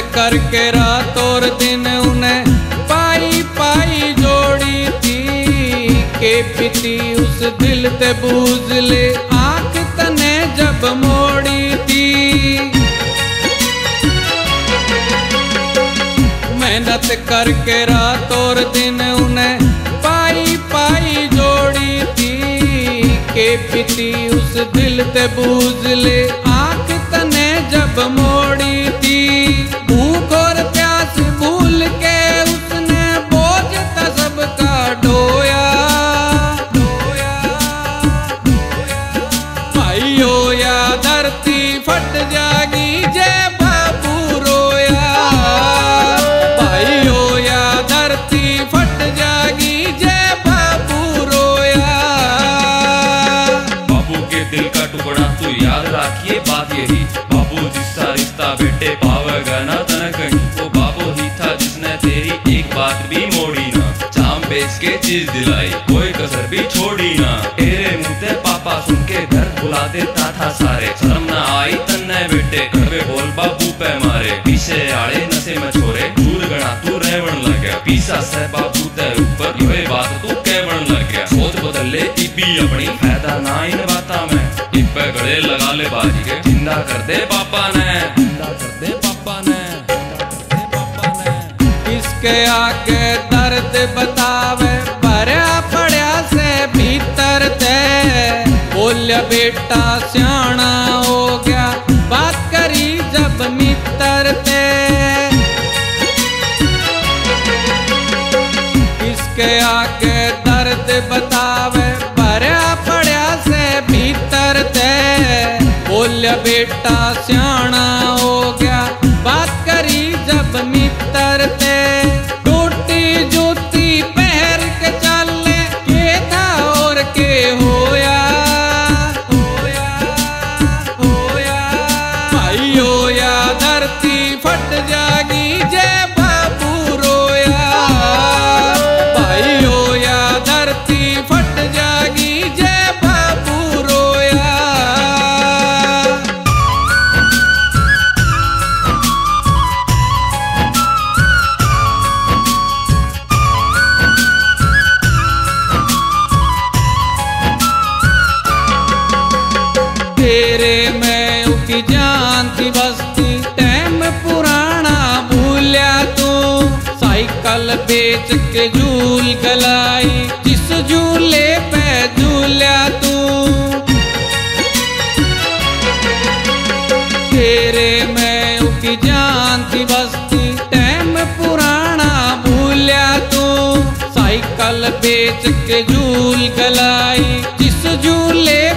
करके रात और दिन उन्हें पाई पाई जोड़ी थी के पीती उस दिल ते बूझ ले आंख तने जब मोड़ी थी। मेहनत करके रात और दिन उन्हें पाई पाई जोड़ी थी के पीती उस दिल ते बूझ ले आंख तने जब मोड़ी थी। भूख और प्यास भूल के उसने बोझ था सबका ढोया ढोया ढोया। भाइयों या धरती फट जागी जय बाबू रोया। भाइयों या धरती फट जागी जय बाबू रोया। बाबू के दिल का टुकड़ा तू याद रखिए बात यही, बाबू जिसका रिश्ता बेटे पावेगा ना तन कहीं, वो बाबू ही था जिसने तेरी एक बात भी मोड़ी ना। जाम बेच के चीज दिलाई कोई कसर भी छोड़ी ना। तेरे मुंह ते पापा सुन के घर बुला देता था सारे, शर्म ना आई तन्ने बेटे घर पे बोल बाबू पे मारे। पीछे आड़े नशे में छोरे दूर गणा तू रेवण लग गया, पीसा से बाबू ते ऊपर ये बात तू कहवण लग गया। सोच बदल ले इबी अपनी फायदा ना इन बाता में, इब्बे गले लगा ले बाजी के जिंदा कर दे पापा ने, जिंदा कर दे पापा ने, जिंदा कर दे पापा ने। इसके आगे दर्द बतावे भरया पड़या से भीतर ते, बोलिया बेटा सियाना हो गया बात करी जब मित्र ते। इसके आगे दर्द बतावे भरया पड़या से भीतर ते, बोलिया बेटा सियाना हो गया बात करी जब मित्र ते। टूटी जूती पहर के चले के था और के होया होया होया। भाइयों या धरती फट जागी जय बाबू रोया। भाइयों या धरती फट जागी जय बाबू रोया। तेरे में उकी जान थी बस्ती टाइम पुराना भूलिया तू। साइकिल बेच के झूल गलाई जिस झूले पे झूलिया तू। तेरे में उकी जान थी बस्ती टाइम पुराना भूलिया तू। साइकिल बेच के झूल गलाई जिस झूले